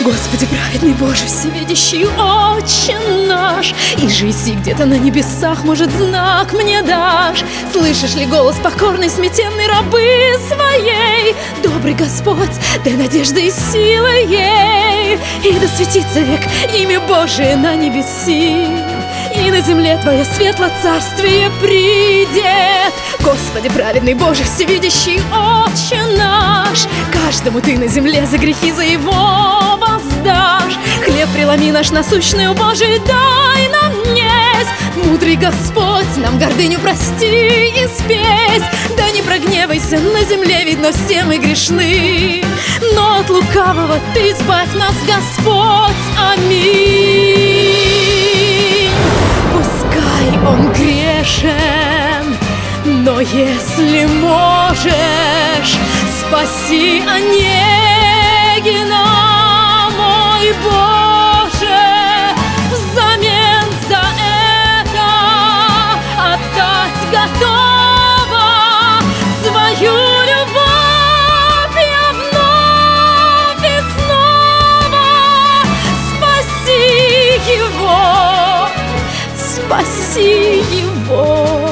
Господи, праведный Боже, всевидящий Отче наш, и жизнь где-то на небесах, может, знак мне дашь. Слышишь ли голос покорной, сметенной рабы своей? Добрый Господь, дай надежды и силы ей, и да светится век имя Божие на небеси, и на земле Твое светло царствие придет. Господи, праведный Боже, всевидящий Отче наш, каждому Ты на земле за грехи за его воздашь. Хлеб преломи наш насущный, Божий, дай нам есть. Мудрый Господь, нам гордыню прости и спесь. Да не прогневайся, на земле, видно, все мы грешны, но от лукавого Ты избавь нас, Господь. Аминь. Пускай он грешен, но если можешь, спаси Онегина, мой Боже. Взамен за это отдать готова свою любовь я вновь и снова. Спаси его, спаси его.